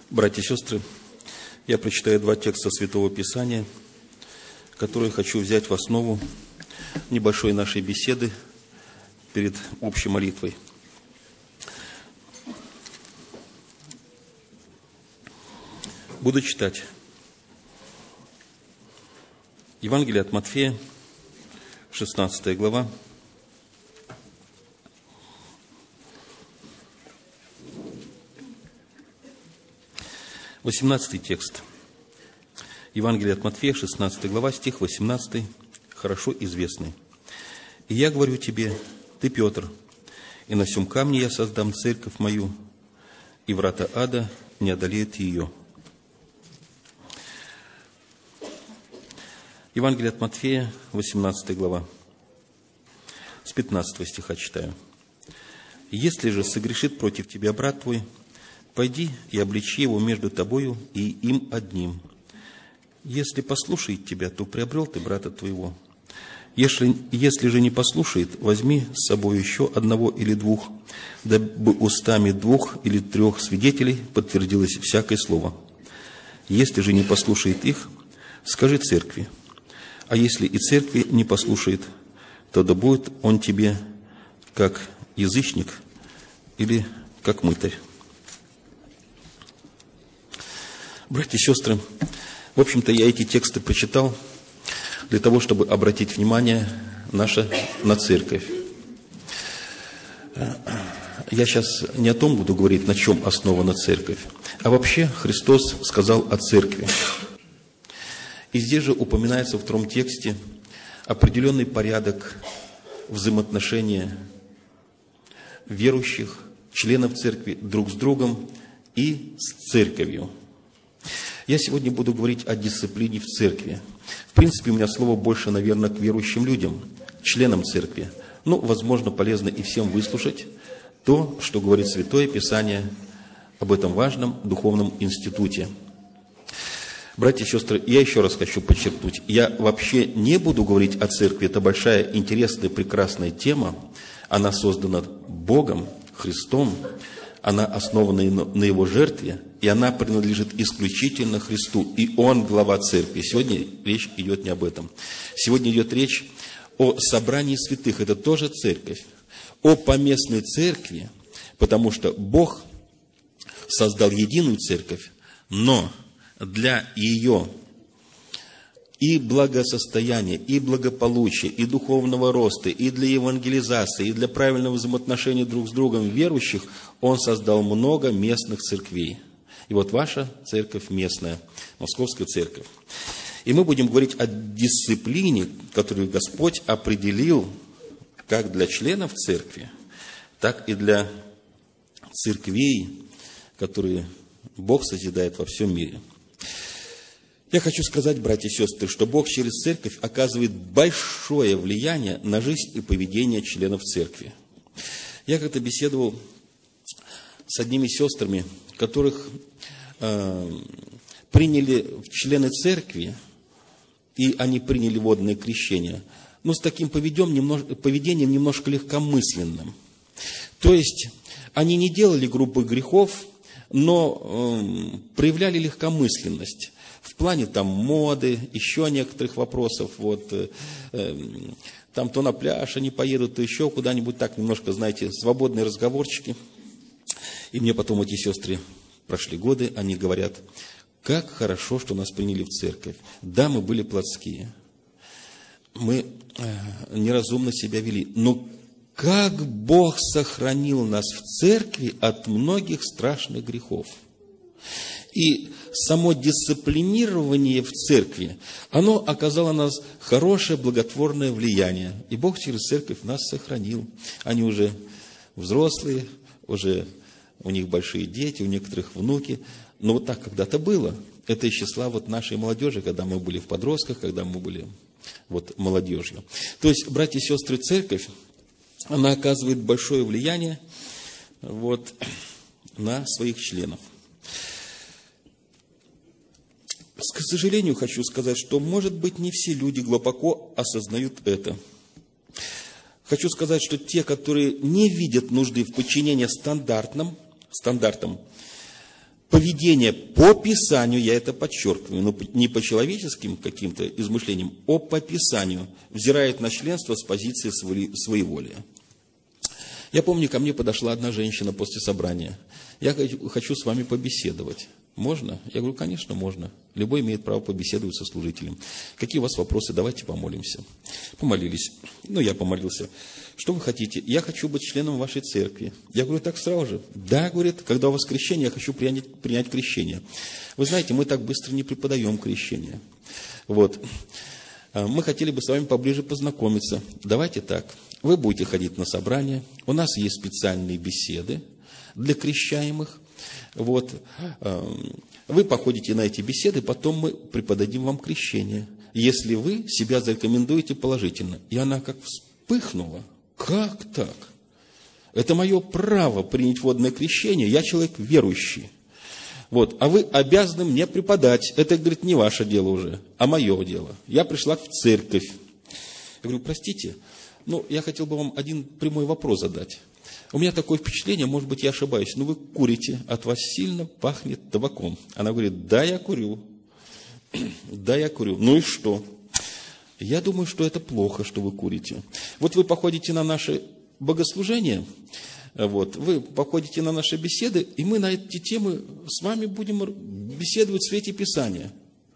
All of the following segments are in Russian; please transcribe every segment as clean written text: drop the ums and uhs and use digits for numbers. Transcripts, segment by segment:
Братья и сестры, я прочитаю два текста Святого Писания, которые хочу взять в основу небольшой нашей беседы перед общей молитвой. Буду читать. Евангелие от Матфея, 16 глава. Восемнадцатый текст. Евангелие от Матфея, 16 глава, стих 18, хорошо известный. «И я говорю тебе, ты Петр, и на сем камне я создам церковь мою, и врата ада не одолеют ее». Евангелие от Матфея, 18 глава, с 15 стиха читаю. «Если же согрешит против тебя брат твой, пойди и обличи его между тобою и им одним. Если послушает тебя, то приобрел ты брата твоего. Если же не послушает, возьми с собой еще одного или двух, дабы устами двух или трех свидетелей подтвердилось всякое слово. Если же не послушает их, скажи церкви. А если и церкви не послушает, то да будет он тебе как язычник или как мытарь». Братья и сестры, в общем-то, я эти тексты прочитал для того, чтобы обратить внимание наше на церковь. Я сейчас не о том буду говорить, на чем основана церковь, а вообще Христос сказал о церкви. И здесь же упоминается в втором тексте определенный порядок взаимоотношения верующих, членов церкви друг с другом и с церковью. Я сегодня буду говорить о дисциплине в церкви. В принципе, у меня слово больше, наверное, к верующим людям, членам церкви. Но, возможно, полезно и всем выслушать то, что говорит Святое Писание об этом важном духовном институте. Братья и сестры, я еще раз хочу подчеркнуть, я вообще не буду говорить о церкви. Это большая, интересная, прекрасная тема. Она создана Богом, Христом. Она основана на Его жертве, и она принадлежит исключительно Христу. И Он глава церкви. Сегодня речь идет не об этом. Сегодня идет речь о собрании святых. Это тоже церковь. О поместной церкви, потому что Бог создал единую церковь, но для ее и благосостояния, и благополучия, и духовного роста, и для евангелизации, и для правильного взаимоотношения друг с другом верующих, Он создал много местных церквей. И вот ваша церковь местная, Московская церковь. И мы будем говорить о дисциплине, которую Господь определил как для членов церкви, так и для церквей, которые Бог созидает во всем мире. Я хочу сказать, братья и сестры, что Бог через церковь оказывает большое влияние на жизнь и поведение членов церкви. Я как-то беседовал с одними сестрами, которых приняли в члены церкви, и они приняли водное крещение, но с таким поведением немножко легкомысленным. То есть они не делали грубых грехов, но проявляли легкомысленность. В плане там моды, еще некоторых вопросов, там то на пляж они поедут, то еще куда-нибудь, так немножко, знаете, свободные разговорчики. И мне потом эти сестры, прошли годы, они говорят, как хорошо, что нас приняли в церковь. Да, мы были плотские, мы неразумно себя вели, но как Бог сохранил нас в церкви от многих страшных грехов. И само дисциплинирование в церкви, оно оказало на нас хорошее, благотворное влияние. И Бог через церковь нас сохранил. Они уже взрослые, уже у них большие дети, у некоторых внуки. Но вот так когда-то было. Это из числа нашей молодежи, когда мы были в подростках, когда мы были молодежью. То есть, братья и сестры, церковь, она оказывает большое влияние на своих членов. К сожалению, хочу сказать, что, может быть, не все люди глубоко осознают это. Хочу сказать, что те, которые не видят нужды в подчинении стандартам, поведение по Писанию, я это подчеркиваю, но не по человеческим каким-то измышлениям, а по Писанию, взирает на членство с позиции своеволия. Я помню, ко мне подошла одна женщина после собрания. Я хочу с вами побеседовать. Можно? Я говорю, конечно, можно. Любой имеет право побеседовать со служителем. Какие у вас вопросы? Давайте помолимся. Помолились. Я помолился. Что вы хотите? Я хочу быть членом вашей церкви. Я говорю, так сразу же. Да, говорит, когда у вас крещение, я хочу принять крещение. Вы знаете, мы так быстро не преподаем крещение. Мы хотели бы с вами поближе познакомиться. Давайте так. Вы будете ходить на собрания. У нас есть специальные беседы для крещаемых. Вы походите на эти беседы, потом мы преподадим вам крещение, если вы себя зарекомендуете положительно. И она как вспыхнула. Как так? Это мое право принять водное крещение, я человек верующий. А вы обязаны мне преподать. Это, говорит, не ваше дело уже, а мое дело. Я пришла в церковь. Я говорю, простите, я хотел бы вам один прямой вопрос задать. У меня такое впечатление, может быть, я ошибаюсь, но вы курите, от вас сильно пахнет табаком. Она говорит, да, я курю. Да, я курю. Ну и что? Я думаю, что это плохо, что вы курите. Вы походите на наши богослужения, вы походите на наши беседы, и мы на эти темы с вами будем беседовать в свете Писания.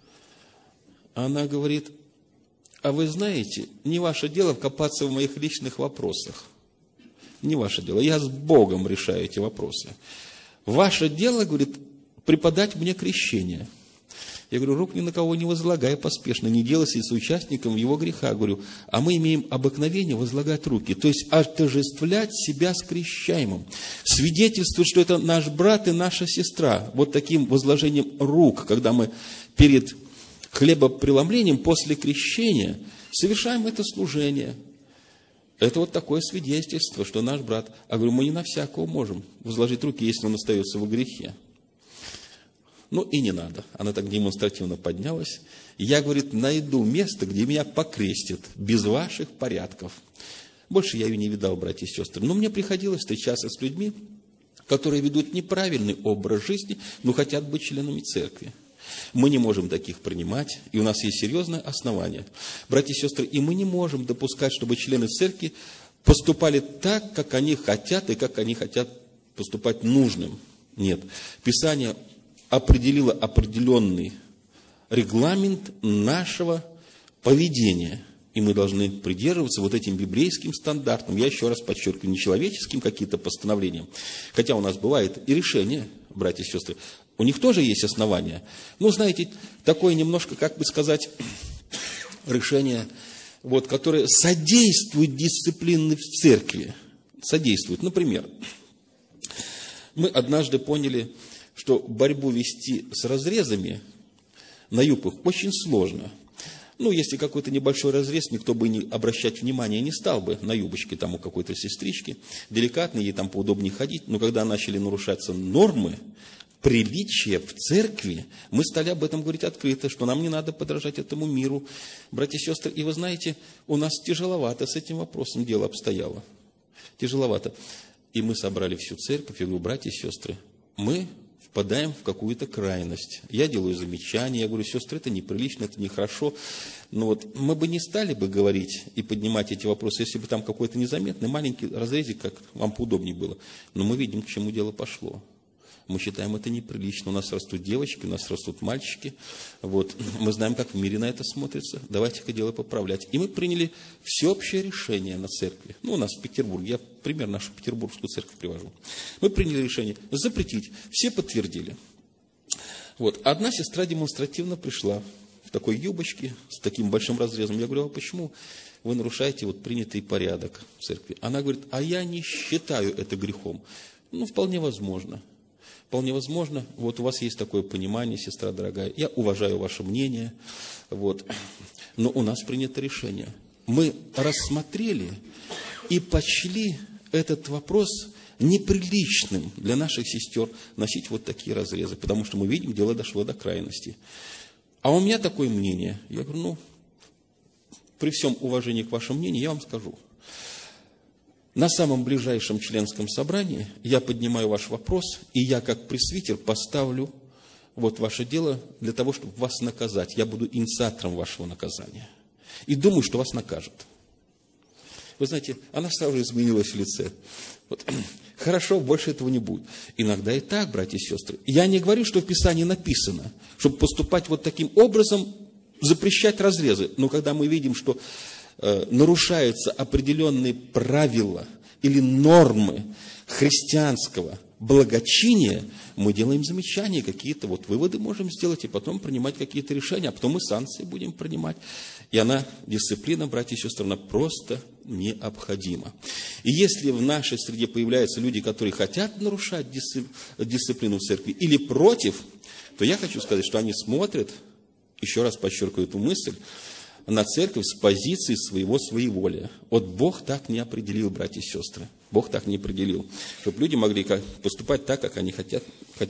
Она говорит, а вы знаете, не ваше дело копаться в моих личных вопросах. Не ваше дело. Я с Богом решаю эти вопросы. Ваше дело, говорит, преподать мне крещение. Я говорю, рук ни на кого не возлагай поспешно, не делайся соучастником его греха. Говорю, а мы имеем обыкновение возлагать руки, то есть отождествлять себя с крещаемым. Свидетельствовать, что это наш брат и наша сестра. Таким возложением рук, когда мы перед хлебопреломлением после крещения совершаем это служение. Это такое свидетельство, что наш брат. А говорю, мы не на всякого можем возложить руки, если он остается во грехе. И не надо. Она так демонстративно поднялась. Я, говорит, найду место, где меня покрестят, без ваших порядков. Больше я ее не видал, братья и сестры. Но мне приходилось встречаться с людьми, которые ведут неправильный образ жизни, но хотят быть членами церкви. Мы не можем таких принимать, и у нас есть серьезное основание. Братья и сестры, и мы не можем допускать, чтобы члены церкви поступали так, как они хотят, и как они хотят поступать нужным. Нет. Писание определило определенный регламент нашего поведения, и мы должны придерживаться этим библейским стандартам. Я еще раз подчеркиваю, не человеческим каким-то постановлением, хотя у нас бывает и решение, братья и сестры, у них тоже есть основания. Знаете, такое немножко, как бы сказать, решение, которое содействует дисциплине в церкви. Содействует. Например, мы однажды поняли, что борьбу вести с разрезами на юбках очень сложно. Если какой-то небольшой разрез, никто бы не обращать внимания не стал бы на юбочке у какой-то сестрички. Деликатно, ей там поудобнее ходить. Но когда начали нарушаться нормы, приличия в церкви, мы стали об этом говорить открыто, что нам не надо подражать этому миру. Братья и сестры, и вы знаете, у нас тяжеловато с этим вопросом дело обстояло. Тяжеловато. И мы собрали всю церковь, и говорю, братья и сестры, мы впадаем в какую-то крайность. Я делаю замечания, я говорю, сестры, это неприлично, это нехорошо. Мы бы не стали бы говорить и поднимать эти вопросы, если бы там какой-то незаметный маленький разрезик, как вам поудобнее было. Но мы видим, к чему дело пошло. Мы считаем это неприлично. У нас растут девочки, у нас растут мальчики. Мы знаем, как в мире на это смотрится. Давайте-ка дело поправлять. И мы приняли всеобщее решение на церкви. У нас в Петербурге. Я пример нашу петербургскую церковь привожу. Мы приняли решение запретить. Все подтвердили. Одна сестра демонстративно пришла в такой юбочке, с таким большим разрезом. Я говорю, а почему вы нарушаете принятый порядок в церкви? Она говорит, а я не считаю это грехом. Вполне возможно. Вполне возможно, у вас есть такое понимание, сестра дорогая, я уважаю ваше мнение, но у нас принято решение. Мы рассмотрели и почли этот вопрос неприличным для наших сестер носить такие разрезы, потому что мы видим, дело дошло до крайности. А у меня такое мнение. Я говорю, при всем уважении к вашему мнению, я вам скажу. На самом ближайшем членском собрании я поднимаю ваш вопрос, и я, как пресвитер, поставлю вот ваше дело для того, чтобы вас наказать. Я буду инициатором вашего наказания. И думаю, что вас накажут. Вы знаете, она сразу же изменилась в лице. Вот. Хорошо, больше этого не будет. Иногда и так, братья и сестры. Я не говорю, что в Писании написано, чтобы поступать вот таким образом, запрещать разрезы. Но когда мы видим, что нарушаются определенные правила или нормы христианского благочиния, мы делаем замечания, какие-то вот выводы можем сделать, и потом принимать какие-то решения, а потом мы санкции будем принимать. И она, дисциплина, братья и сестры, она просто необходима. И если в нашей среде появляются люди, которые хотят нарушать дисциплину в церкви или против, то я хочу сказать, что они смотрят, еще раз подчеркиваю эту мысль, на церковь с позиции своего своеволия. Вот Бог так не определил, братья и сестры. Бог так не определил. Чтобы люди могли поступать так, как они хотят,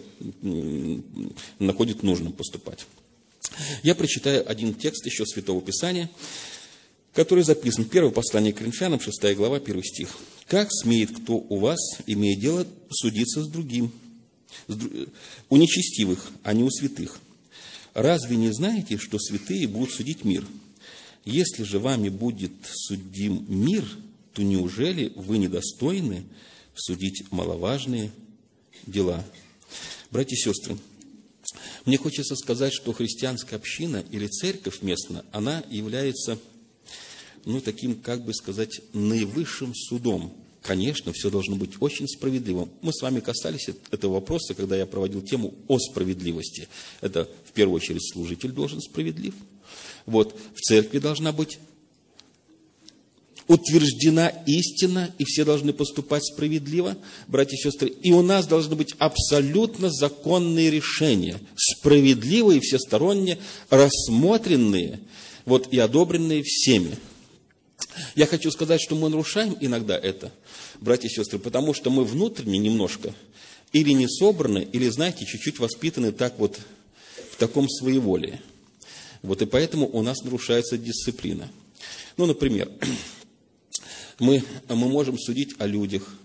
находят нужным поступать. Я прочитаю один текст еще Святого Писания, который записан. Первое послание к Коринфянам, 6 глава, 1 стих. «Как смеет кто у вас, имея дело, судиться с другим, у нечестивых, а не у святых? Разве не знаете, что святые будут судить мир? Если же вами будет судим мир, то неужели вы недостойны судить маловажные дела?» Братья и сестры, мне хочется сказать, что христианская община или церковь местная, она является, таким, как бы сказать, наивысшим судом. Конечно, все должно быть очень справедливым. Мы с вами касались этого вопроса, когда я проводил тему о справедливости. Это, в первую очередь, служитель должен справедлив. Вот, в церкви должна быть утверждена истина, и все должны поступать справедливо, братья и сестры. И у нас должны быть абсолютно законные решения, справедливые, всесторонне рассмотренные, и одобренные всеми. Я хочу сказать, что мы нарушаем иногда это, братья и сестры, потому что мы внутренне немножко или не собраны, или, знаете, чуть-чуть воспитаны так в таком своеволии. И поэтому у нас нарушается дисциплина. Например, мы можем судить о людях,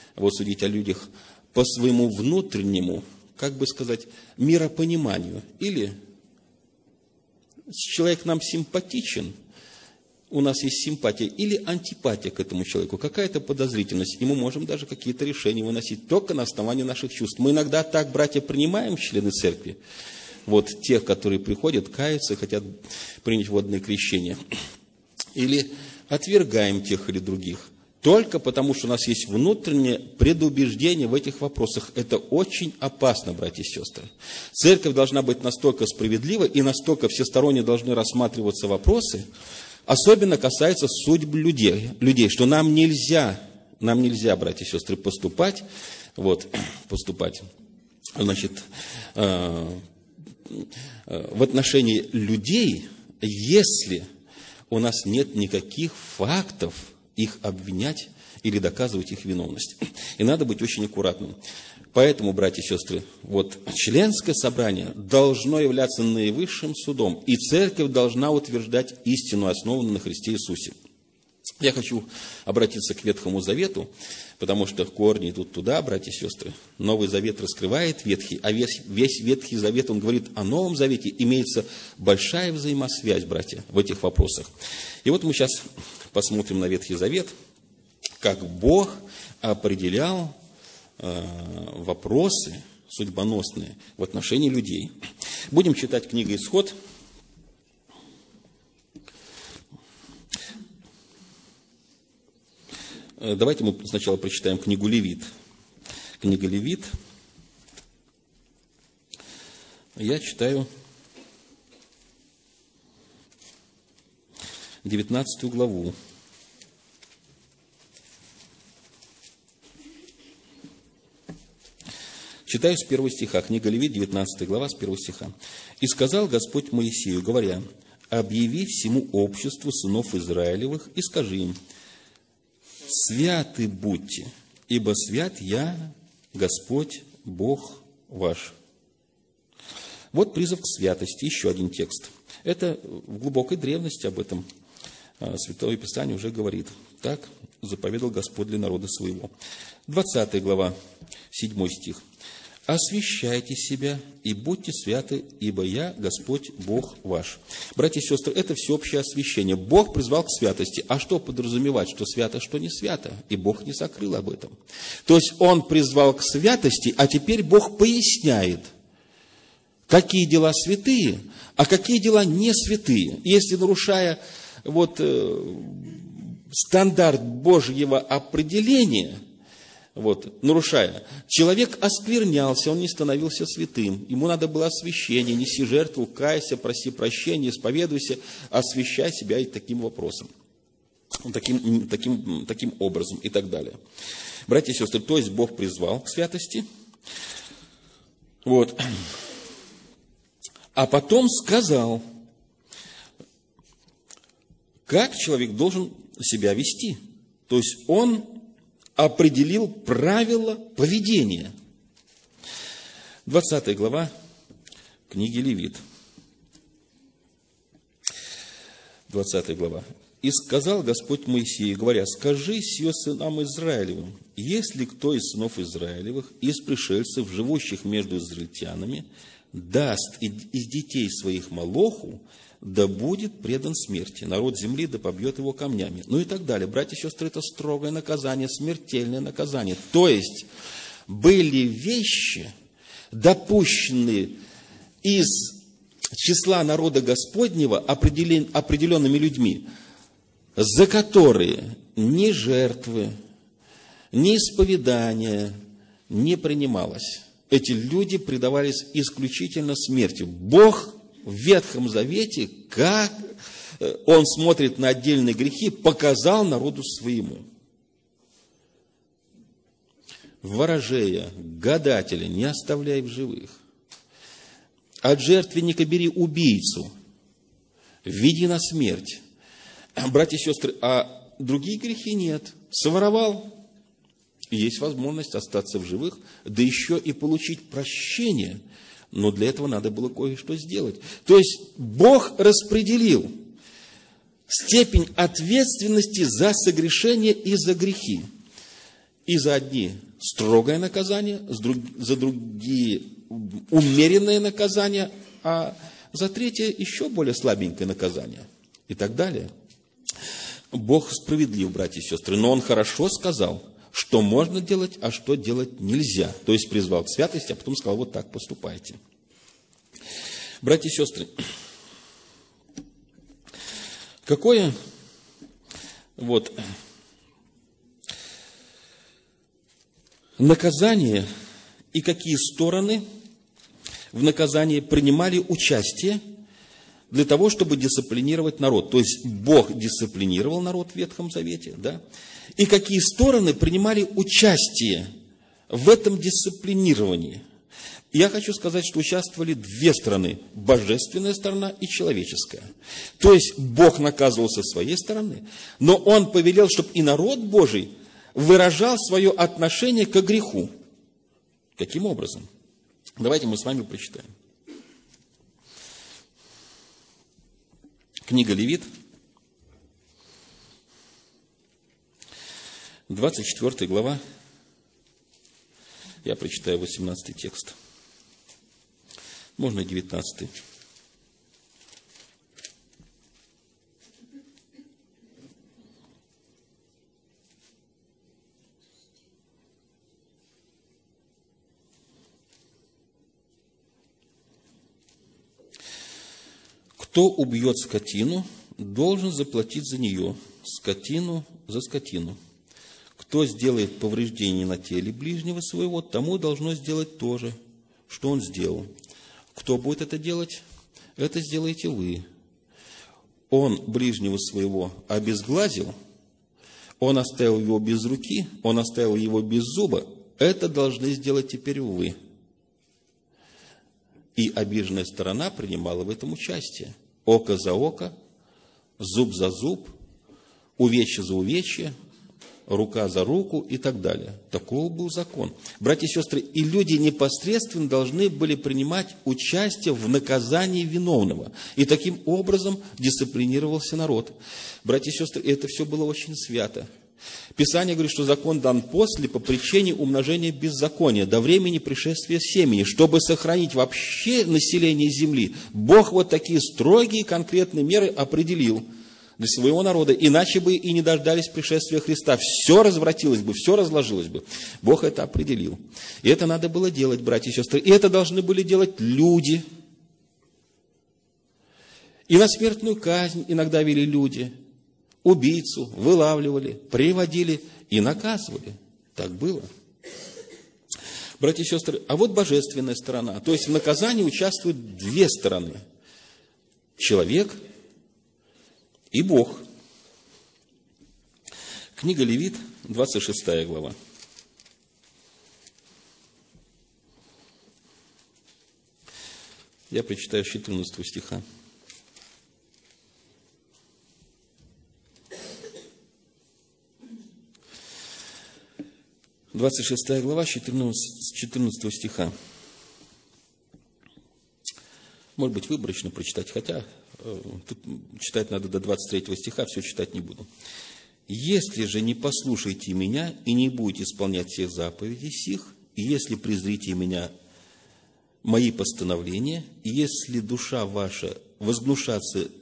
по своему внутреннему, как бы сказать, миропониманию. Или человек нам симпатичен, у нас есть симпатия, или антипатия к этому человеку, какая-то подозрительность, и мы можем даже какие-то решения выносить только на основании наших чувств. Мы иногда так, братья, принимаем члены церкви, тех, которые приходят, каются, хотят принять водное крещение, или отвергаем тех или других, только потому, что у нас есть внутреннее предубеждение в этих вопросах. Это очень опасно, братья и сестры. Церковь должна быть настолько справедлива, и настолько всесторонне должны рассматриваться вопросы, особенно касается судьб людей, что нам нельзя, братья и сестры, поступать в отношении людей, если у нас нет никаких фактов их обвинять или доказывать их виновность. И надо быть очень аккуратным. Поэтому, братья и сестры, членское собрание должно являться наивысшим судом, и церковь должна утверждать истину, основанную на Христе Иисусе. Я хочу обратиться к Ветхому Завету, потому что корни идут туда, братья и сестры. Новый Завет раскрывает Ветхий, а весь Ветхий Завет, он говорит о Новом Завете. Имеется большая взаимосвязь, братья, в этих вопросах. И мы сейчас посмотрим на Ветхий Завет, как Бог определял вопросы судьбоносные в отношении людей. Будем читать книгу «Исход». Давайте мы сначала прочитаем книгу «Левит». Книга «Левит». Я читаю 19 главу. Читаю с 1 стиха. Книга Левит, 19 глава, с 1 стиха. «И сказал Господь Моисею, говоря: объяви всему обществу сынов Израилевых и скажи им: святы будьте, ибо свят я, Господь, Бог ваш». Вот призыв к святости, еще один текст. Это в глубокой древности об этом Святое Писание уже говорит. Так заповедал Господь для народа своего. 20 глава, 7 стих. освящайте себя и будьте святы, ибо я Господь Бог ваш». Братья и сестры, это всеобщее освящение. Бог призвал к святости. А что подразумевать, что свято, что не свято? И Бог не сокрыл об этом. То есть Он призвал к святости, а теперь Бог поясняет, какие дела святые, а какие дела не святые. Если, нарушая стандарт Божьего определения, нарушая, человек осквернялся, он не становился святым. Ему надо было освящение, неси жертву, кайся, проси прощения, исповедуйся, освящай себя и таким вопросом, таким образом и так далее. Братья и сестры, то есть Бог призвал к святости, а потом сказал, как человек должен себя вести. То есть Он определил правила поведения. 20 глава книги Левит. 20 глава. «И сказал Господь Моисею, говоря, скажи сие сынам Израилевым, если кто из сынов Израилевых, из пришельцев, живущих между израильтянами, даст из детей своих молоху, да будет предан смерти. Народ земли да побьет его камнями». И так далее. Братья и сестры, это строгое наказание, смертельное наказание. То есть, были вещи, допущенные из числа народа Господнего определенными людьми, за которые ни жертвы, ни исповедания не принималось. Эти люди предавались исключительно смерти. Бог в Ветхом Завете, как Он смотрит на отдельные грехи, показал народу своему. Ворожея, гадателя не оставляй в живых. От жертвенника бери убийцу, веди на смерть. Братья и сестры, а другие грехи нет. Своровал, есть возможность остаться в живых, да еще и получить прощение. Но для этого надо было кое-что сделать. То есть Бог распределил степень ответственности за согрешение и за грехи. И за одни строгое наказание, за другие умеренное наказание, а за третье еще более слабенькое наказание. И так далее. Бог справедлив, братья и сестры, но Он хорошо сказал, что можно делать, а что делать нельзя. То есть призвал к святости, а потом сказал, вот так поступайте. Братья и сестры, какое наказание и какие стороны в наказании принимали участие для того, чтобы дисциплинировать народ. То есть Бог дисциплинировал народ в Ветхом Завете, да? И какие стороны принимали участие в этом дисциплинировании. Я хочу сказать, что участвовали две стороны. Божественная сторона и человеческая. То есть Бог наказывал со своей стороны, но Он повелел, чтобы и народ Божий выражал свое отношение к греху. Каким образом? Давайте мы с вами прочитаем. Книга Левит, 24 глава, я прочитаю 18 текст, можно и 19. Кто убьет скотину, должен заплатить за нее, скотину за скотину. Кто сделает повреждение на теле ближнего своего, тому должно сделать то же, что он сделал. Кто будет это делать? Это сделаете вы. Он ближнего своего обезглазил, он оставил его без руки, он оставил его без зуба. Это должны сделать теперь вы. И обиженная сторона принимала в этом участие. Око за око, зуб за зуб, увечье за увечье, рука за руку и так далее. Таков был закон. Братья и сестры, и люди непосредственно должны были принимать участие в наказании виновного. И таким образом дисциплинировался народ. Братья и сестры, это все было очень свято. Писание говорит, что закон дан после, по причине умножения беззакония, до времени пришествия семени, чтобы сохранить вообще население земли. Бог вот такие строгие конкретные меры определил для своего народа, иначе бы и не дождались пришествия Христа. Все развратилось бы, все разложилось бы. Бог это определил. И это надо было делать, братья и сестры. И это должны были делать люди. И на смертную казнь иногда вели люди. Убийцу вылавливали, приводили и наказывали. Так было. Братья и сестры, а вот божественная сторона. То есть в наказании участвуют две стороны. Человек и Бог. Книга Левит, 26 глава. Я прочитаю с 14 стиха. Двадцать 26 глава, 14 стиха. Может быть, выборочно прочитать, хотя тут читать надо до 23 стиха, все читать не буду. «Если же не послушаете меня и не будете исполнять всех заповедей сих, и если презрите меня, мои постановления, и если душа ваша возгнушается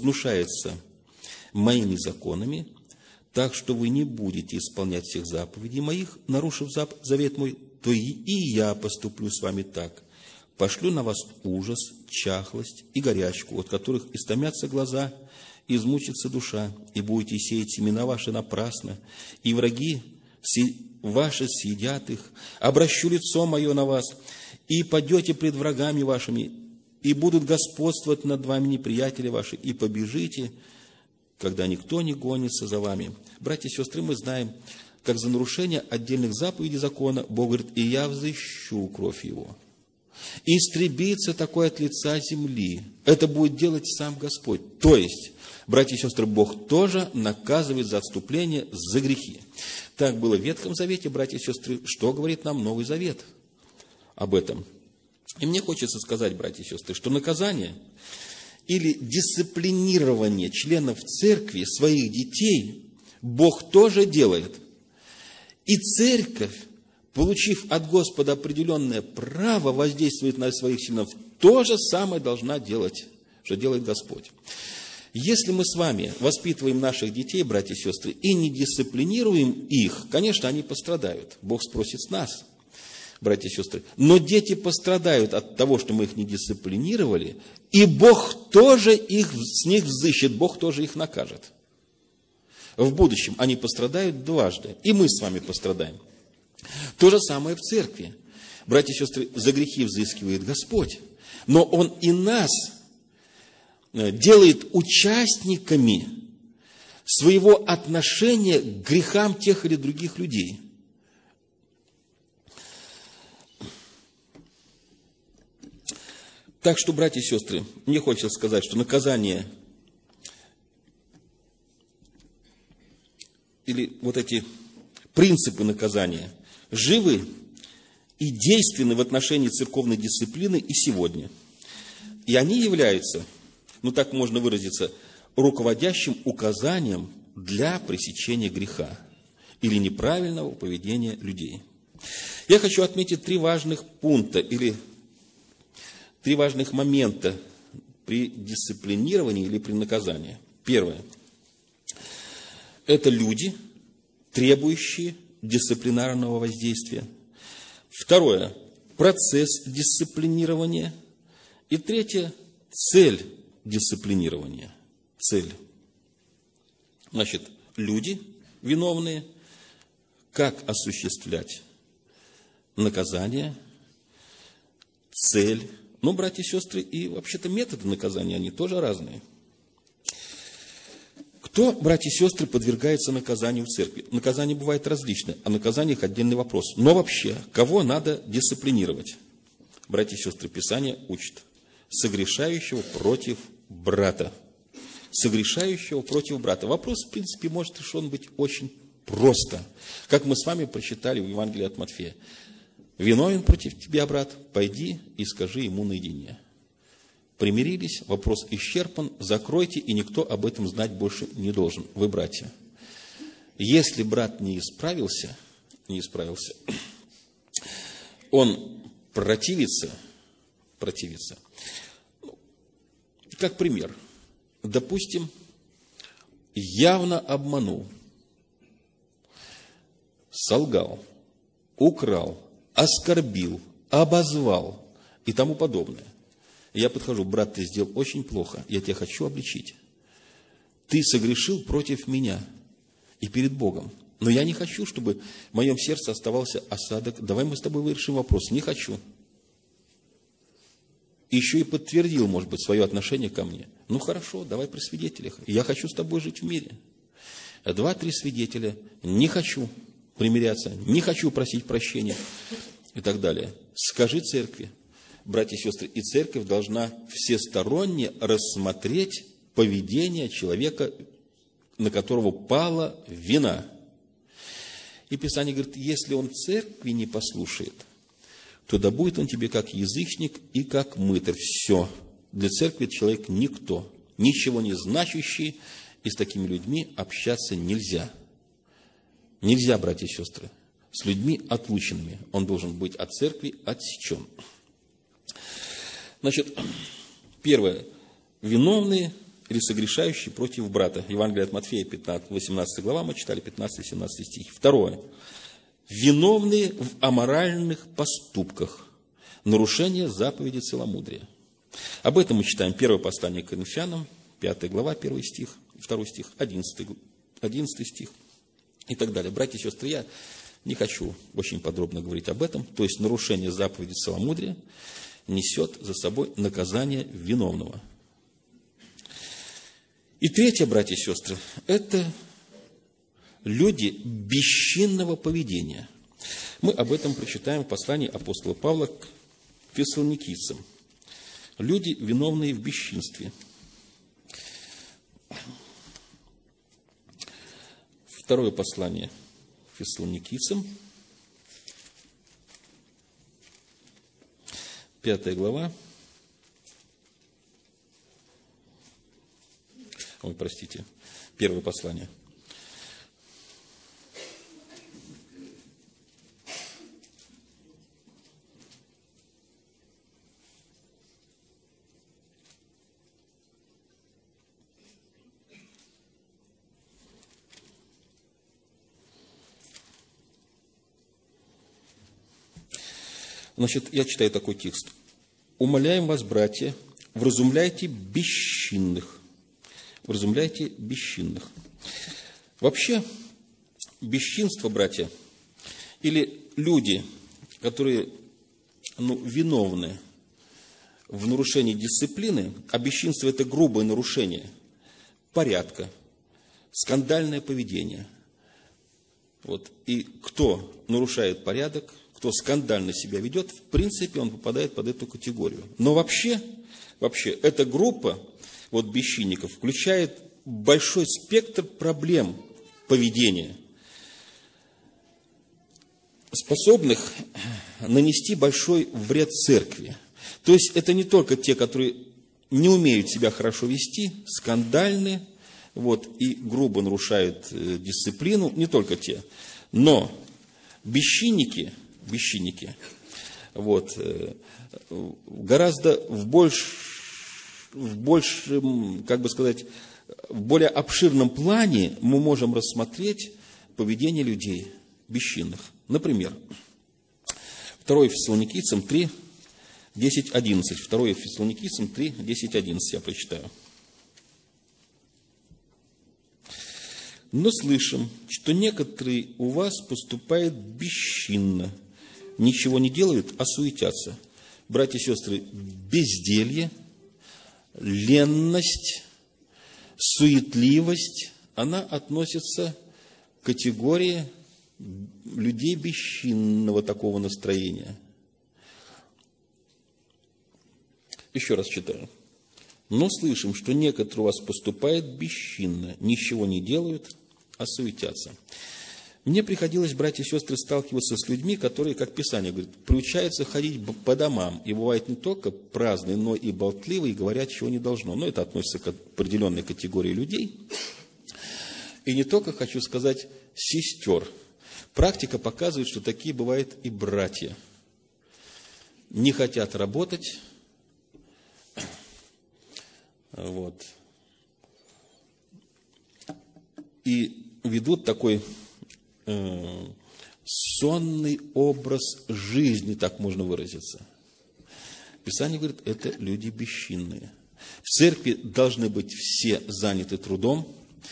моими законами, так что вы не будете исполнять всех заповедей моих, нарушив завет мой, то и я поступлю с вами так. Пошлю на вас ужас, чахлость и горячку, от которых истомятся глаза, измучится душа, и будете сеять семена ваши напрасно, и враги ваши съедят их. Обращу лицо мое на вас, и падете пред врагами вашими, и будут господствовать над вами неприятели ваши, и побежите, когда никто не гонится за вами». Братья и сестры, мы знаем, как за нарушение отдельных заповедей закона Бог говорит: «И я взыщу кровь его». И истребится такое от лица земли. Это будет делать сам Господь. То есть, братья и сестры, Бог тоже наказывает за отступление, за грехи. Так было в Ветхом Завете, братья и сестры. Что говорит нам Новый Завет об этом? И мне хочется сказать, братья и сестры, что наказание или дисциплинирование членов церкви, своих детей, Бог тоже делает. И церковь, получив от Господа определенное право воздействовать на своих членов, то же самое должна делать, что делает Господь. Если мы с вами воспитываем наших детей, братья и сестры, и не дисциплинируем их, конечно, они пострадают. Бог спросит с нас, братья и сестры. Но дети пострадают от того, что мы их не дисциплинировали, и Бог тоже с них взыщет, Бог тоже их накажет. В будущем они пострадают дважды, и мы с вами пострадаем. То же самое в церкви. Братья и сестры, за грехи взыскивает Господь, но Он и нас делает участниками своего отношения к грехам тех или других людей. Так что, братья и сестры, мне хочется сказать, что наказание или вот эти принципы наказания живы и действенны в отношении церковной дисциплины и сегодня. И они являются, так можно выразиться, руководящим указанием для пресечения греха или неправильного поведения людей. Я хочу отметить 3 важных пункта или 3 важных момента при дисциплинировании или при наказании. Первое. Это люди, требующие дисциплинарного воздействия. Второе. Процесс дисциплинирования. И третье. Цель дисциплинирования. Цель. Значит, люди виновные, как осуществлять наказание, цель. Братья и сестры, и вообще-то методы наказания, они тоже разные. Кто, братья и сестры, подвергается наказанию в церкви? Наказание бывает различное, о наказаниях отдельный вопрос. Но вообще, кого надо дисциплинировать? Братья и сестры, Писание учит: согрешающего против брата. Согрешающего против брата. Вопрос, в принципе, может решен быть очень просто. Как мы с вами прочитали в Евангелии от Матфея. Виновен против тебя, брат, пойди и скажи ему наедине. Примирились, вопрос исчерпан, закройте, и никто об этом знать больше не должен. Вы братья. Если брат не исправился, он противится. Как пример, допустим, явно обманул, солгал, украл, оскорбил, обозвал и тому подобное. Я подхожу: брат, ты сделал очень плохо, я тебя хочу обличить. Ты согрешил против меня и перед Богом. Но я не хочу, чтобы в моем сердце оставался осадок. Давай мы с тобой вырешим вопрос. Не хочу. Еще и подтвердил, может быть, свое отношение ко мне. Ну хорошо, давай при свидетелях. Я хочу с тобой жить в мире. 2-3 свидетеля. Не хочу примиряться, не хочу просить прощения и так далее. Скажи церкви, братья и сестры, и церковь должна всесторонне рассмотреть поведение человека, на которого пала вина. И Писание говорит, если он церкви не послушает, то да будет он тебе как язычник и как мытарь. Все. Для церкви человек никто, ничего не значащий, и с такими людьми общаться нельзя. Нельзя, братья и сестры, с людьми отлученными. Он должен быть от церкви отсечен. Значит, первое. Виновные или согрешающие против брата. Евангелие от Матфея, 18 глава, мы читали 15-17 стихи. Второе. Виновные в аморальных поступках. Нарушение заповеди целомудрия. Об этом мы читаем первое послание к Коринфянам, 5 глава, 1 стих, 2 стих, 11 стих и так далее. Братья и сестры, я не хочу очень подробно говорить об этом. То есть нарушение заповеди целомудрия несет за собой наказание виновного. И третье, братья и сестры, это люди бесчинного поведения. Мы об этом прочитаем в послании апостола Павла к фессалоникийцам. Люди, виновные в бесчинстве. Второе послание фессалоникийцам, 5 глава. Первое послание. Значит, я читаю такой текст. «Умоляем вас, братья, вразумляйте бесчинных». Вразумляйте бесчинных. Вообще, бесчинство, братья, или люди, которые виновны в нарушении дисциплины, а бесчинство – это грубое нарушение порядка, скандальное поведение. И кто нарушает порядок, кто скандально себя ведет, в принципе, он попадает под эту категорию. Но вообще эта группа бесчинников включает большой спектр проблем поведения, способных нанести большой вред церкви. То есть это не только те, которые не умеют себя хорошо вести, скандальны, и грубо нарушают дисциплину, не только те, но бесчинники, гораздо в большем, в более обширном плане мы можем рассмотреть поведение людей бесчинных. Например, 2 Фессалоникийцам 3, 10, 11. 2 Фессалоникийцам 3, 10, 11 я прочитаю. «Но слышим, что некоторые у вас поступают бесчинно, ничего не делают, а суетятся». Братья и сестры, безделье, ленность, суетливость, она относится к категории людей бесчинного такого настроения. Еще раз читаю. «Но слышим, что некоторые у вас поступают бесчинно, ничего не делают, а суетятся». Мне приходилось, братья и сестры, сталкиваться с людьми, которые, как Писание говорит, приучаются ходить по домам. И бывает не только праздные, но и болтливые, и говорят, чего не должно. Но это относится к определенной категории людей. И не только, хочу сказать, сестер. Практика показывает, что такие бывают и братья. Не хотят работать, вот, и ведут такой сонный образ жизни, так можно выразиться. Писание говорит, это люди бесчинные. В церкви должны быть все заняты трудом,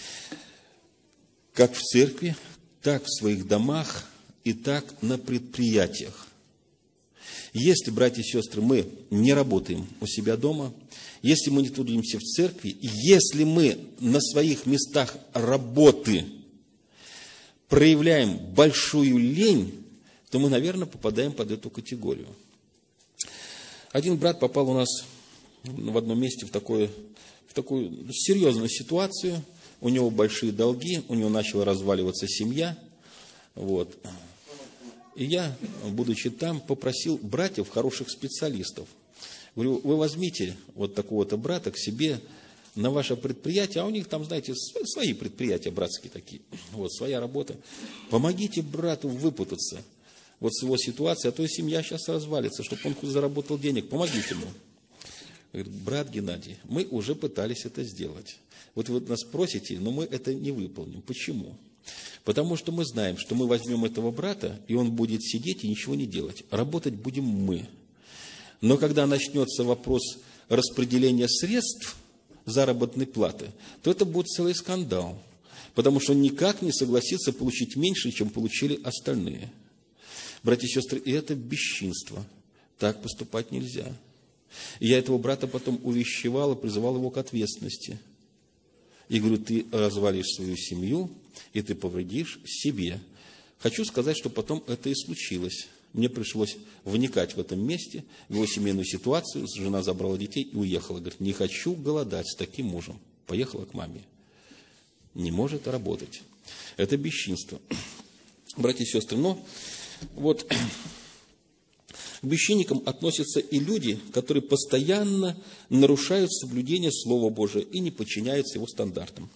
как в церкви, так в своих домах и так на предприятиях. Если, братья и сестры, мы не работаем у себя дома, если мы не трудимся в церкви, если мы на своих местах работы проявляем большую лень, то мы, наверное, попадаем под эту категорию. Один брат попал у нас в одном месте в такую серьезную ситуацию. У него большие долги, у него начала разваливаться семья. Вот. И я, будучи там, попросил братьев, хороших специалистов. Говорю, вы возьмите вот такого-то брата к себе на ваше предприятие, а у них там, знаете, свои предприятия братские такие, вот, своя работа. Помогите брату выпутаться вот с его ситуации, а то семья сейчас развалится, чтобы он хоть заработал денег, помогите ему. Говорит, брат Геннадий, мы уже пытались это сделать. Вот вы нас просите, но мы это не выполним. Почему? Потому что мы знаем, что мы возьмем этого брата, и он будет сидеть и ничего не делать. Работать будем мы. Но когда начнется вопрос распределения средств, заработной платы, то это будет целый скандал. Потому что он никак не согласится получить меньше, чем получили остальные. Братья и сестры, и это бесчинство. Так поступать нельзя. И я этого брата потом увещевал и призывал его к ответственности. И говорю, ты развалишь свою семью, и ты повредишь себе. Хочу сказать, что потом это и случилось. Мне пришлось вникать в этом месте, в его семейную ситуацию. Жена забрала детей и уехала. Говорит, не хочу голодать с таким мужем. Поехала к маме. Не может работать. Это бесчинство. Братья и сестры, но вот к бесчинникам относятся и люди, которые постоянно нарушают соблюдение Слова Божия и не подчиняются его стандартам.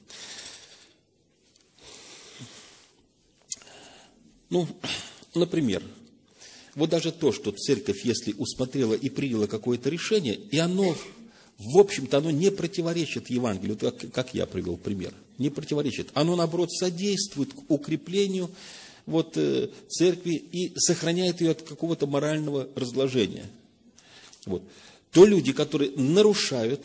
Ну, например, вот даже то, что церковь, если усмотрела и приняла какое-то решение, и оно, в общем-то, оно не противоречит Евангелию, как я привел пример, не противоречит. Оно, наоборот, содействует к укреплению вот, церкви и сохраняет ее от какого-то морального разложения. Вот. То люди, которые нарушают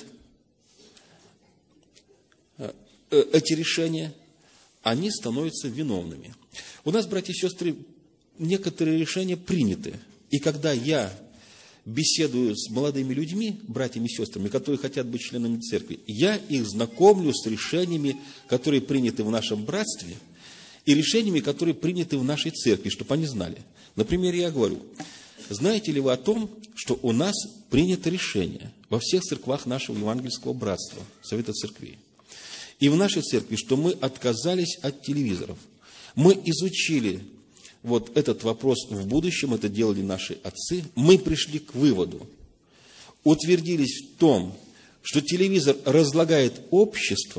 эти решения, они становятся виновными. У нас, братья и сестры, некоторые решения приняты. И когда я беседую с молодыми людьми, братьями и сестрами, которые хотят быть членами церкви, я их знакомлю с решениями, которые приняты в нашем братстве, и решениями, которые приняты в нашей церкви, чтобы они знали. Например, я говорю, знаете ли вы о том, что у нас принято решение во всех церквах нашего евангельского братства, Совета церквей, и в нашей церкви, что мы отказались от телевизоров. Мы изучили вот этот вопрос в будущем, это делали наши отцы, мы пришли к выводу, утвердились в том, что телевизор разлагает общество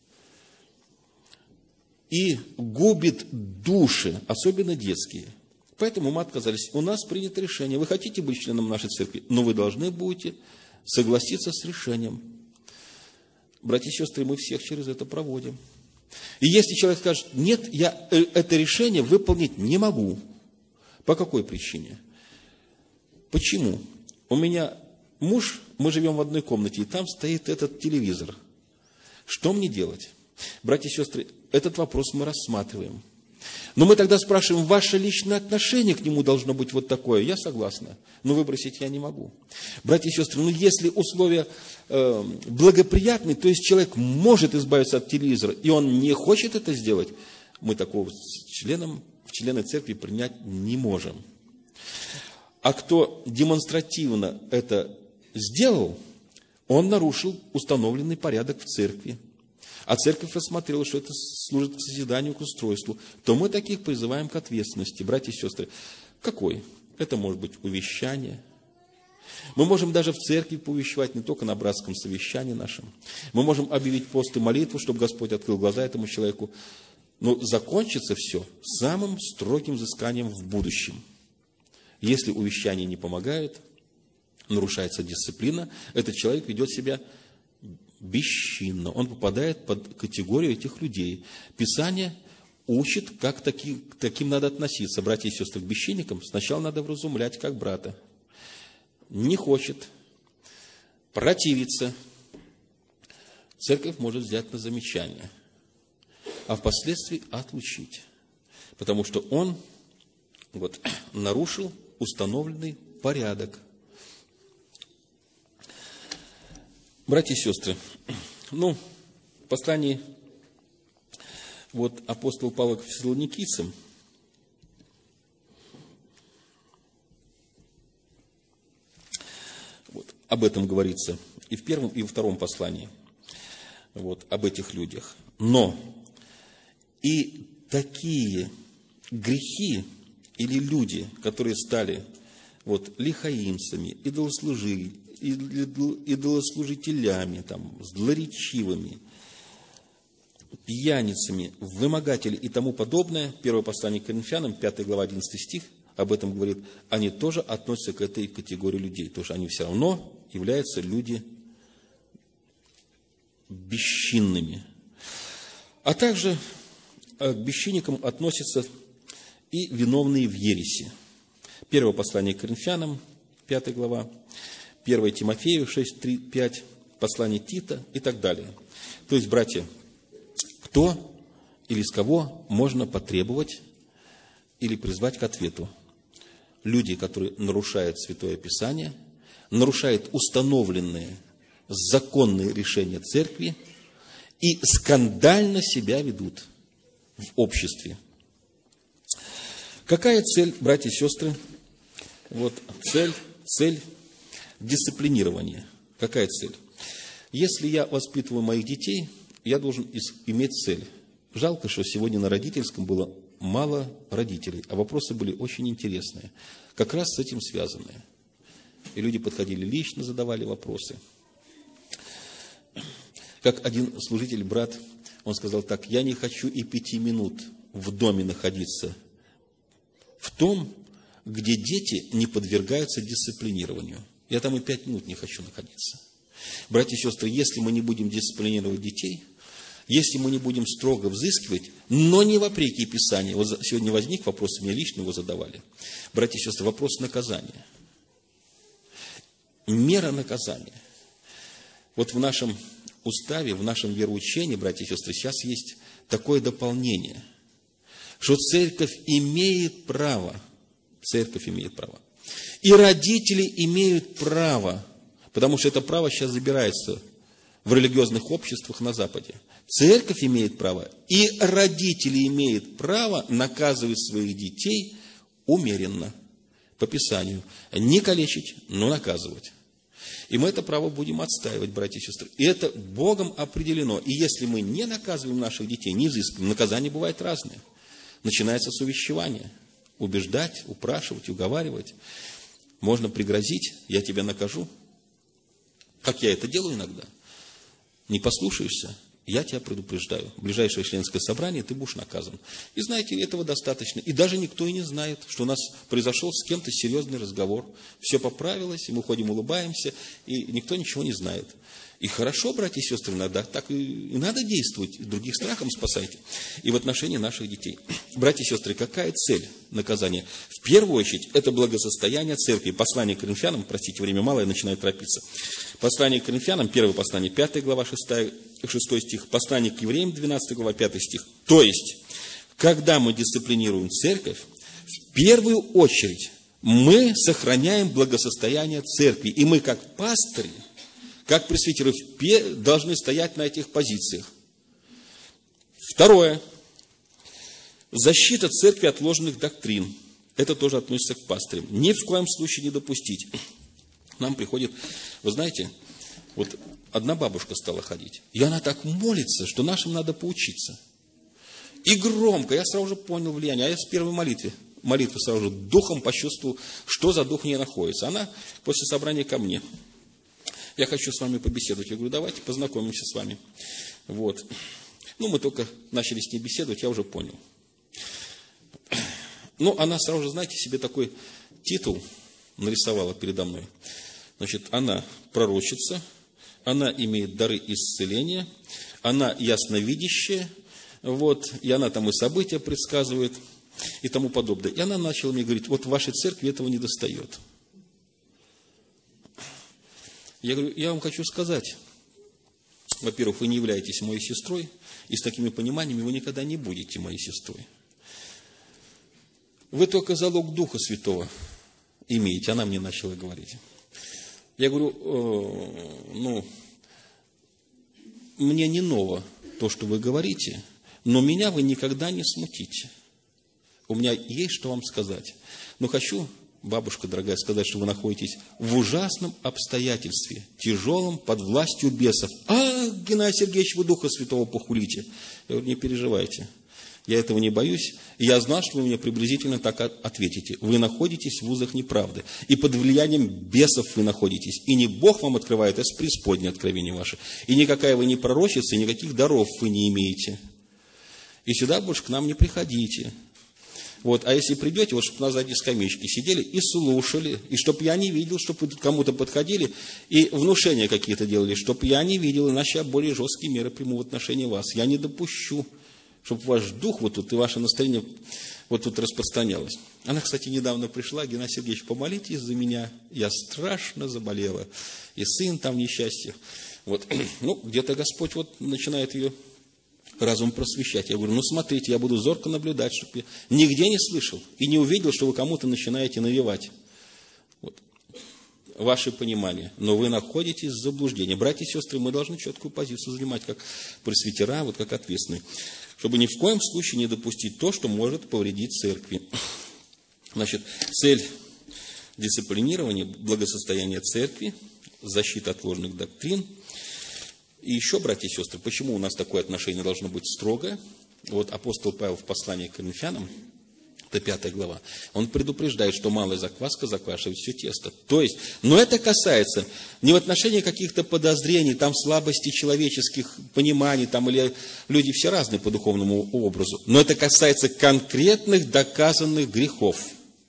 и губит души, особенно детские. Поэтому мы отказались. У нас принято решение. Вы хотите быть членом нашей церкви, но вы должны будете согласиться с решением. Братья и сестры, мы всех через это проводим. И если человек скажет, нет, я это решение выполнить не могу. По какой причине? Почему? У меня муж, мы живем в одной комнате, и там стоит этот телевизор. Что мне делать? Братья и сестры, этот вопрос мы рассматриваем. Но мы тогда спрашиваем, ваше личное отношение к нему должно быть вот такое. Я согласна, но выбросить я не могу. Братья и сестры, ну если условия благоприятные, то есть человек может избавиться от телевизора, и он не хочет это сделать, мы такого в члены церкви принять не можем. А кто демонстративно это сделал, он нарушил установленный порядок в церкви. А церковь рассмотрела, что это служит к созиданию, к устройству, то мы таких призываем к ответственности. Братья и сестры, какой? Это может быть увещание. Мы можем даже в церкви поувещевать, не только на братском совещании нашем. Мы можем объявить пост и молитву, чтобы Господь открыл глаза этому человеку. Но закончится все самым строгим взысканием в будущем. Если увещания не помогают, нарушается дисциплина, этот человек ведет себя бесчинно. Он попадает под категорию этих людей. Писание учит, как к таким надо относиться. Братья и сестры, к бесчинникам сначала надо вразумлять, как брата. Не хочет, противится. Церковь может взять на замечание, а впоследствии отлучить. Потому что он нарушил установленный порядок. Братья и сестры, в послании апостол Павел к фессалоникийцам об этом говорится и в первом, и во втором послании, об этих людях. Но и такие грехи или люди, которые стали лихаимцами, идолослужителями, злоречивыми, пьяницами, вымогатели и тому подобное, первое послание к Коринфянам, 5 глава, 11 стих, об этом говорит, они тоже относятся к этой категории людей, потому что они все равно являются люди бесчинными. А также к бесчинникам относятся и виновные в ереси. Первое послание к Коринфянам, 5 глава, 1 Тимофею, 6, 3, 5, послание Тита и так далее. То есть, братья, кто или с кого можно потребовать или призвать к ответу? Люди, которые нарушают Святое Писание, нарушают установленные законные решения церкви и скандально себя ведут в обществе. Какая цель, братья и сестры? Цель дисциплинирования. Какая цель? Если я воспитываю моих детей, я должен иметь цель. Жалко, что сегодня на родительском было мало родителей, а вопросы были очень интересные, как раз с этим связанные. И люди подходили лично, задавали вопросы. Как один служитель, брат, он сказал так: я не хочу и 5 минут в доме находиться в том, где дети не подвергаются дисциплинированию. Я там и 5 минут не хочу находиться. Братья и сестры, если мы не будем дисциплинировать детей, если мы не будем строго взыскивать, но не вопреки Писанию. Сегодня возник вопрос, мне лично его задавали. Братья и сестры, вопрос наказания. Мера наказания. В нашем уставе, в нашем вероучении, братья и сестры, сейчас есть такое дополнение, что церковь имеет право, и родители имеют право, потому что это право сейчас забирается в религиозных обществах на Западе. Церковь имеет право, и родители имеют право наказывать своих детей умеренно, по Писанию. Не калечить, но наказывать. И мы это право будем отстаивать, братья и сестры. И это Богом определено. И если мы не наказываем наших детей, не взыскиваем, наказания бывают разные. Начинается с увещевания. Убеждать, упрашивать, уговаривать. Можно пригрозить: я тебя накажу. Как я это делаю иногда. Не послушаешься, я тебя предупреждаю. В ближайшее членское собрание ты будешь наказан. И знаете, этого достаточно. И даже никто и не знает, что у нас произошел с кем-то серьезный разговор. Все поправилось, и мы ходим, улыбаемся, и никто ничего не знает. И хорошо, братья и сестры, иногда так и надо действовать. Других страхом спасайте. И в отношении наших детей. Братья и сестры, какая цель наказания? В первую очередь, это благосостояние церкви. Послание к Коринфянам, простите, время мало, я начинаю торопиться. Послание к Коринфянам, 1 послание, 5 глава, 6 стих. Послание к евреям, 12 глава, 5 стих. То есть, когда мы дисциплинируем церковь, в первую очередь мы сохраняем благосостояние церкви. И мы, как пастыри, как пресвитеры, должны стоять на этих позициях. Второе. Защита церкви от ложных доктрин. Это тоже относится к пастырям. Ни в коем случае не допустить. К нам приходит, вы знаете, одна бабушка стала ходить, и она так молится, что нашим надо поучиться. И громко, я сразу же понял влияние, а я с первой молитвы сразу же духом почувствовал, что за дух в ней находится. Она после собрания ко мне: я хочу с вами побеседовать. Я говорю, давайте познакомимся с вами. Ну, мы только начали с ней беседовать, я уже понял. Ну, она сразу же, знаете, себе такой титул нарисовала передо мной. Значит, она пророчица, она имеет дары исцеления, она ясновидящая, вот, и она там и события предсказывает, и тому подобное. И она начала мне говорить, вот в вашей церкви этого не достает. Я говорю, я вам хочу сказать, во-первых, вы не являетесь моей сестрой, и с такими пониманиями вы никогда не будете моей сестрой. Вы только залог Духа Святого имеете, она мне начала говорить. Я говорю, мне не ново то, что вы говорите, но меня вы никогда не смутите. У меня есть что вам сказать. Но хочу, бабушка дорогая, сказать, что вы находитесь в ужасном обстоятельстве, тяжелом, под властью бесов. Геннадий Сергеевич, вы Духа Святого похулите. Я говорю, не переживайте. Я этого не боюсь. И я знал, что вы мне приблизительно так ответите. Вы находитесь в узах неправды. И под влиянием бесов вы находитесь. И не Бог вам открывает, а с преисподней откровение ваше. И никакая вы не пророчица, и никаких даров вы не имеете. И сюда больше к нам не приходите. Вот, а если придете, вот чтобы на задней скамеечке сидели и слушали, и чтобы я не видел, чтобы вы кому-то подходили и внушения какие-то делали, чтобы я не видел, иначе я более жесткие меры приму в отношении вас. Я не допущу, чтобы ваш дух вот тут и ваше настроение вот тут распространялось. Она, кстати, недавно пришла, Геннадий Сергеевич, помолитесь за меня, я страшно заболела, и сын там в несчастье. Вот, где-то Господь вот начинает ее разум просвещать. Я говорю, смотрите, я буду зорко наблюдать, чтобы я нигде не слышал и не увидел, что вы кому-то начинаете навевать. Вот. Ваше понимание. Но вы находитесь в заблуждении. Братья и сестры, мы должны четкую позицию занимать, как пресвитера, вот как ответственные, чтобы ни в коем случае не допустить то, что может повредить церкви. Значит, цель дисциплинирования, благосостояния церкви, защита от ложных доктрин. И еще, братья и сестры, почему у нас такое отношение должно быть строгое? Вот апостол Павел в послании к Коринфянам, это 5 глава, он предупреждает, что малая закваска заквашивает все тесто. То есть, но это касается не в отношении каких-то подозрений, там слабости человеческих пониманий, там, или люди все разные по духовному образу, но это касается конкретных доказанных грехов.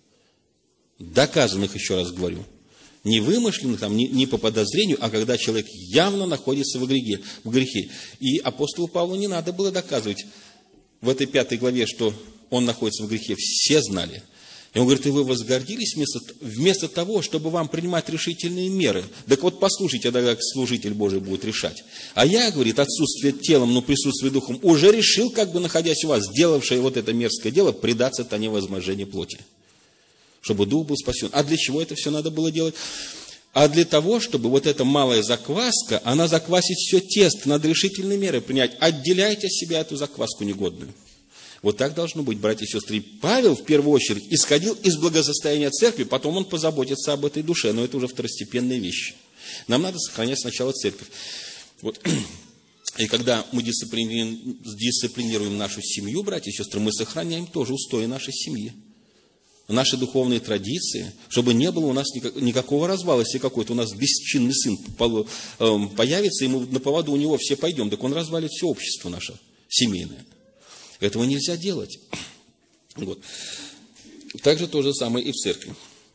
Доказанных, еще раз говорю. Не вымышленных, там, не по подозрению, а когда человек явно находится в грехе. И апостолу Павлу не надо было доказывать в этой 5 главе, что он находится в грехе. Все знали. И он говорит, и вы возгордились вместо того, чтобы вам принимать решительные меры. Так вот, послушайте, тогда как служитель Божий будет решать. А я, говорит, отсутствие телом, но присутствие духом, уже решил, как бы находясь у вас, сделавшее вот это мерзкое дело, предаться тоне возможения плоти. Чтобы дух был спасен. А для чего это все надо было делать? А для того, чтобы вот эта малая закваска, она заквасит все тесто, надо решительные меры принять. Отделяйте от себя эту закваску негодную. Вот так должно быть, братья и сестры. И Павел, в первую очередь, исходил из благосостояния церкви, потом он позаботится об этой душе, но это уже второстепенные вещи. Нам надо сохранять сначала церковь. Вот. И когда мы дисциплинируем нашу семью, братья и сестры, мы сохраняем тоже устои нашей семьи. Наши духовные традиции, чтобы не было у нас никакого развала. Если какой-то у нас бесчинный сын появится, и мы на поводу у него все пойдем, так он развалит все общество наше семейное. Этого нельзя делать. Вот. Также то же самое и в церкви.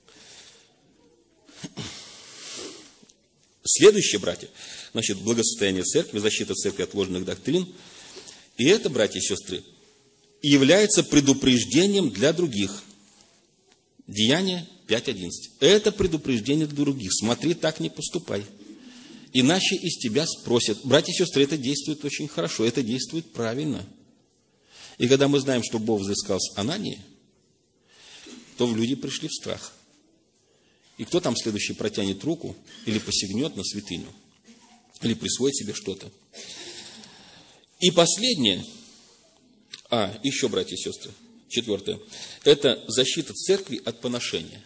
Следующее, братья, значит, благосостояние церкви, защита церкви от ложных доктрин. И это, братья и сестры, является предупреждением для других. Деяние 5.11. Это предупреждение для других. Смотри, так не поступай. Иначе из тебя спросят. Братья и сестры, это действует очень хорошо, это действует правильно. И когда мы знаем, что Бог взыскал с Анании, то люди пришли в страх. И кто там следующий протянет руку или посягнет на святыню, или присвоит себе что-то. И последнее, еще, братья и сестры, 4. Это защита церкви от поношения.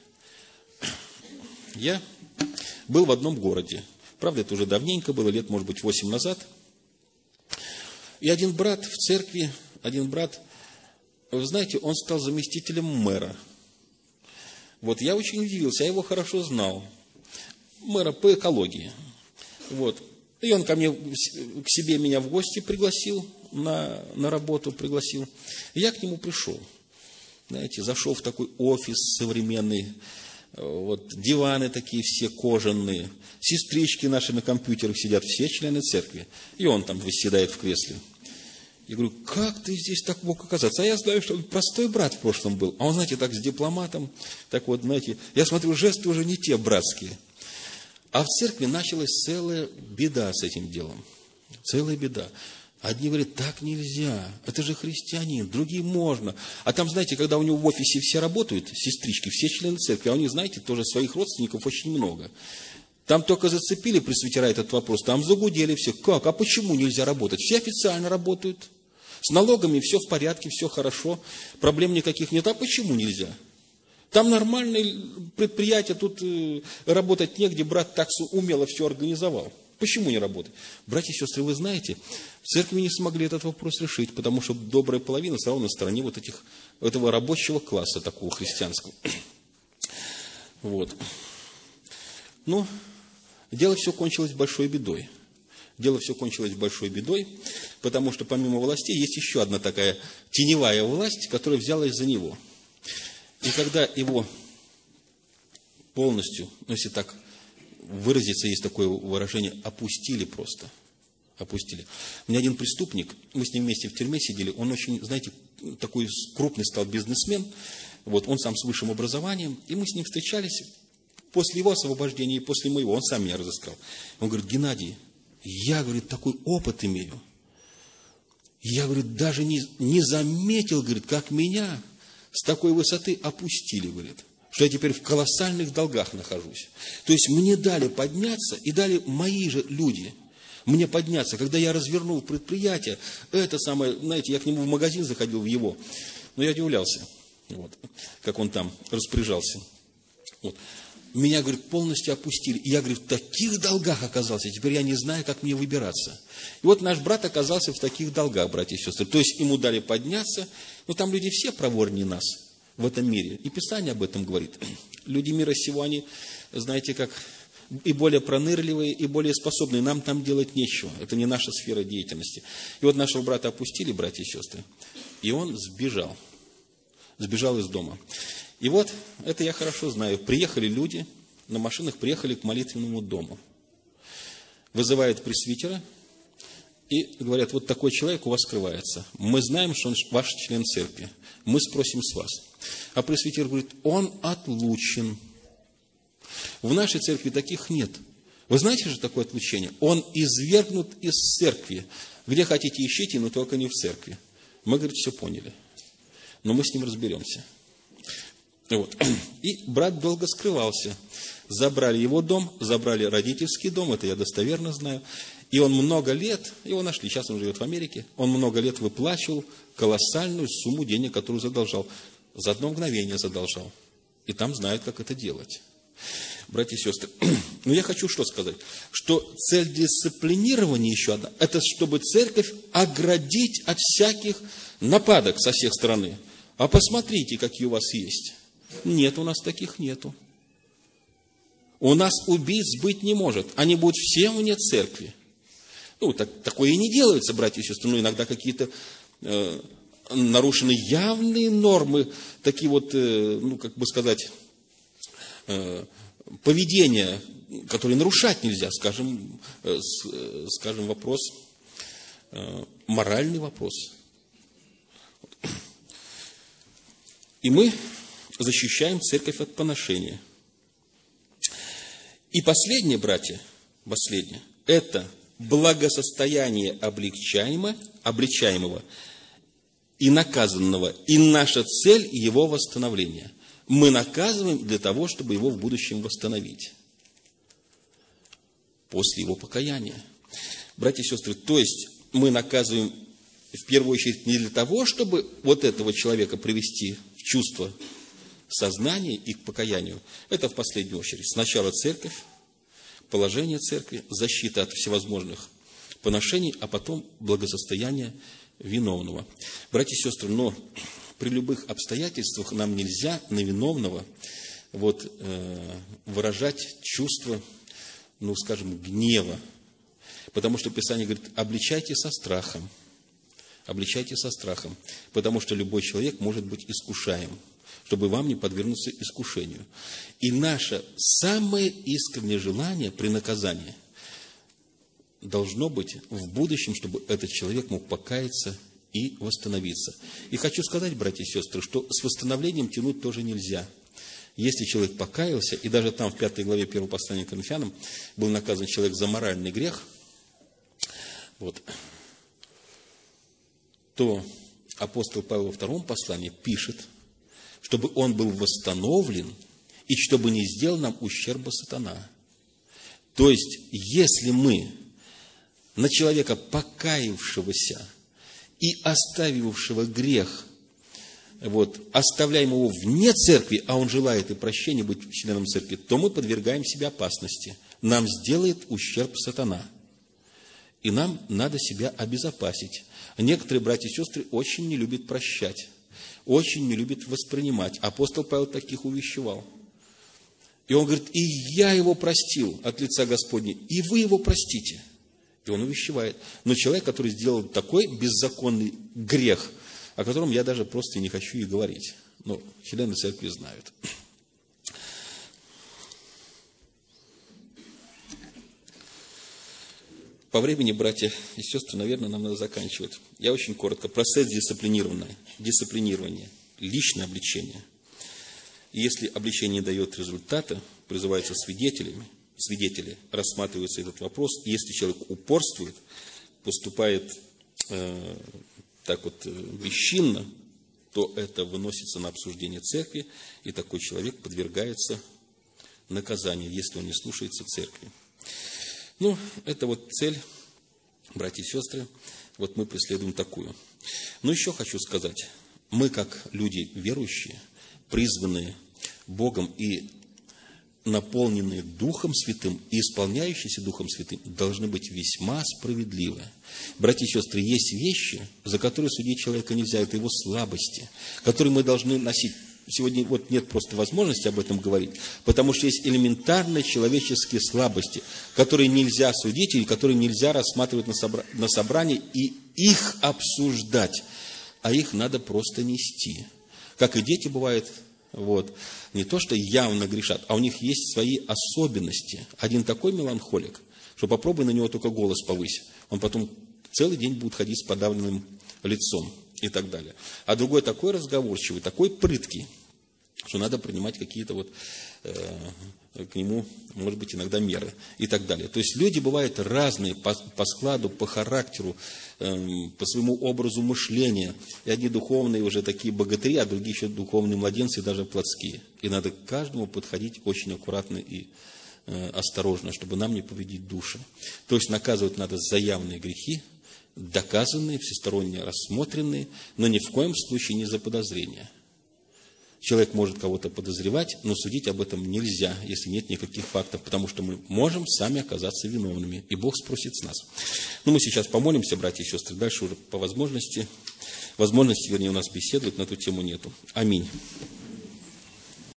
Я был в одном городе. Правда, это уже давненько было, лет, может быть, 8 назад. И один брат в церкви, вы знаете, он стал заместителем мэра. Вот, я очень удивился, я его хорошо знал. Мэра по экологии. Вот. И он ко мне, к себе меня в гости пригласил. на работу пригласил. И я к нему пришел. Знаете, зашел в такой офис современный, вот, диваны такие все кожаные, сестрички наши на компьютерах сидят, все члены церкви. И он там восседает в кресле. Я говорю, как ты здесь так мог оказаться? А я знаю, что он простой брат в прошлом был. А он, знаете, так с дипломатом, так вот, знаете, я смотрю, жесты уже не те братские. А в церкви началась целая беда с этим делом. Целая беда. Одни говорят, так нельзя, это же христианин, другие можно. А там, знаете, когда у него в офисе все работают, сестрички, все члены церкви, а у них, знаете, тоже своих родственников очень много. Там только зацепили пресвитера этот вопрос, там загудели все. Как? А почему нельзя работать? Все официально работают. С налогами все в порядке, все хорошо, проблем никаких нет. А почему нельзя? Там нормальное предприятие, тут работать негде, брат так умело все организовал. Почему не работать? Братья и сестры, вы знаете, в церкви не смогли этот вопрос решить, потому что добрая половина все равно на стороне вот этого рабочего класса такого христианского. Вот. Но дело все кончилось большой бедой. Дело все кончилось большой бедой, потому что помимо властей есть еще одна такая теневая власть, которая взялась за него. И когда его полностью, ну если так выразиться, есть такое выражение, опустили просто. Опустили. У меня один преступник, мы с ним вместе в тюрьме сидели, он очень, знаете, такой крупный стал бизнесмен, вот, он сам с высшим образованием, и мы с ним встречались после его освобождения и после моего, он сам меня разыскал. Он говорит, Геннадий, я, говорит, такой опыт имею. Я, говорит, даже не заметил, говорит, как меня с такой высоты опустили, говорит, что я теперь в колоссальных долгах нахожусь. То есть мне дали подняться, и дали мои же люди мне подняться. Когда я развернул предприятие, это самое, знаете, я к нему в магазин заходил, в его, но я удивлялся, вот, как он там распоряжался. Вот. Меня, говорит, полностью опустили. И я, говорит, в таких долгах оказался. Теперь я не знаю, как мне выбираться. И вот наш брат оказался в таких долгах, братья и сестры. То есть ему дали подняться. Но там люди все проворнее нас в этом мире. И Писание об этом говорит. Люди мира сего, они, знаете, как и более пронырливые, и более способные. Нам там делать нечего. Это не наша сфера деятельности. И вот нашего брата опустили, братья и сестры. И он сбежал. Сбежал из дома. И вот, это я хорошо знаю, приехали люди, на машинах приехали к молитвенному дому. Вызывают пресвитера и говорят, вот такой человек у вас скрывается. Мы знаем, что он ваш член церкви. Мы спросим с вас. А пресвитер говорит, он отлучен. В нашей церкви таких нет. Вы знаете же такое отлучение? Он извергнут из церкви. Где хотите ищите, но только не в церкви. Мы, говорит, все поняли. Но мы с ним разберемся. Вот. И брат долго скрывался. Забрали его дом, забрали родительский дом, это я достоверно знаю. И он много лет, его нашли, сейчас он живет в Америке, он много лет выплачивал колоссальную сумму денег, которую задолжал. За одно мгновение задолжал. И там знают, как это делать. Братья и сестры, но я хочу что сказать, что цель дисциплинирования еще одна, это чтобы церковь оградить от всяких нападок со всех сторон. А посмотрите, какие у вас есть. Нет, у нас таких нету. У нас убийц быть не может. Они будут все вне церкви. Ну, такое и не делается, братья и сестры. Но иногда какие-то нарушены явные нормы, такие вот, ну, как бы сказать, поведения, которые нарушать нельзя. Скажем, вопрос, моральный вопрос. И мы защищаем церковь от поношения. И последнее, братья, последнее, это благосостояние обличаемого и наказанного, и наша цель его восстановления. Мы наказываем для того, чтобы его в будущем восстановить. После его покаяния. Братья и сестры, то есть мы наказываем в первую очередь не для того, чтобы вот этого человека привести в чувство сознания и к покаянию. Это в последнюю очередь. Сначала церковь, положение церкви, защита от всевозможных поношений, а потом благосостояние виновного. Братья и сестры, но при любых обстоятельствах нам нельзя на виновного выражать чувство, скажем, гнева. Потому что Писание говорит, обличайте со страхом. обличайте со страхом, потому что любой человек может быть искушаем, чтобы вам не подвергнуться искушению. И наше самое искреннее желание при наказании должно быть в будущем, чтобы этот человек мог покаяться и восстановиться. И хочу сказать, братья и сестры, что с восстановлением тянуть тоже нельзя. Если человек покаялся, и даже там в 5 главе 1 послания к Коринфянам был наказан человек за моральный грех, то апостол Павел во 2 послании пишет, чтобы он был восстановлен и чтобы не сделал нам ущерба сатана. То есть, если мы на человека, покаявшегося и оставившего грех, оставляем его вне церкви, а он желает и прощения быть членом церкви, то мы подвергаем себя опасности. Нам сделает ущерб сатана. И нам надо себя обезопасить. Некоторые братья и сестры очень не любят прощать, очень не любят воспринимать. Апостол Павел таких увещевал. И он говорит, и я его простил от лица Господня, и вы его простите. И он увещевает. Но человек, который сделал такой беззаконный грех, о котором я даже просто не хочу и говорить. Но члены церкви знают. По времени, братья и сестры, наверное, нам надо заканчивать. Я очень коротко. Процесс дисциплинирования, личное обличение. И если обличение не дает результата, призываются свидетели, рассматривается этот вопрос. И если человек упорствует, поступает бесчинно, то это выносится на обсуждение церкви, и такой человек подвергается наказанию, если он не слушается церкви. Это цель, братья и сестры, мы преследуем такую. Но еще хочу сказать, мы, как люди верующие, призванные Богом и наполненные Духом Святым и исполняющиеся Духом Святым, должны быть весьма справедливы. Братья и сестры, есть вещи, за которые судить человека нельзя, это его слабости, которые мы должны носить. Сегодня нет просто возможности об этом говорить, потому что есть элементарные человеческие слабости, которые нельзя судить или которые нельзя рассматривать на собрании и их обсуждать, а их надо просто нести. Как и дети бывают, не то что явно грешат, а у них есть свои особенности. Один такой меланхолик, что попробуй на него только голос повысь, он потом целый день будет ходить с подавленным лицом. И так далее. А другой такой разговорчивый, такой прыткий, что надо принимать какие-то к нему, может быть, иногда меры и так далее. То есть люди бывают разные по складу, по характеру, по своему образу мышления. И одни духовные уже такие богатыри, а другие еще духовные младенцы, даже плотские. И надо к каждому подходить очень аккуратно и осторожно, чтобы нам не повредить души. То есть наказывать надо за явные грехи, доказанные, всесторонне рассмотренные, но ни в коем случае не за подозрения. Человек может кого-то подозревать, но судить об этом нельзя, если нет никаких фактов, потому что мы можем сами оказаться виновными, и Бог спросит с нас. Мы сейчас помолимся, братья и сестры, дальше уже по возможности, вернее, у нас беседовать на эту тему нету. Аминь.